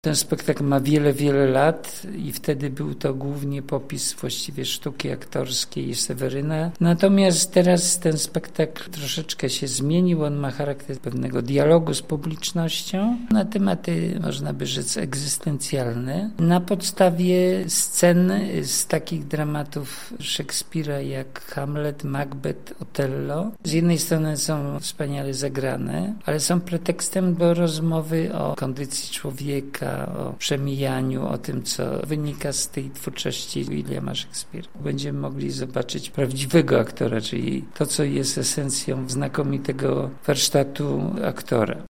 Ten spektakl ma wiele, wiele lat i wtedy był to głównie popis właściwie sztuki aktorskiej i Seweryna. Natomiast teraz ten spektakl troszeczkę się zmienił. On ma charakter pewnego dialogu z publicznością na tematy, można by rzec, egzystencjalne. Na podstawie scen z takich dramatów Szekspira jak Hamlet, Macbeth, Otello. Z jednej strony są wspaniale zagrane, ale są pretekstem do rozmowy o kondycji człowieka, o przemijaniu, o tym, co wynika z tej twórczości Williama Shakespeare'a. Będziemy mogli zobaczyć prawdziwego aktora, czyli to, co jest esencją znakomitego warsztatu aktora.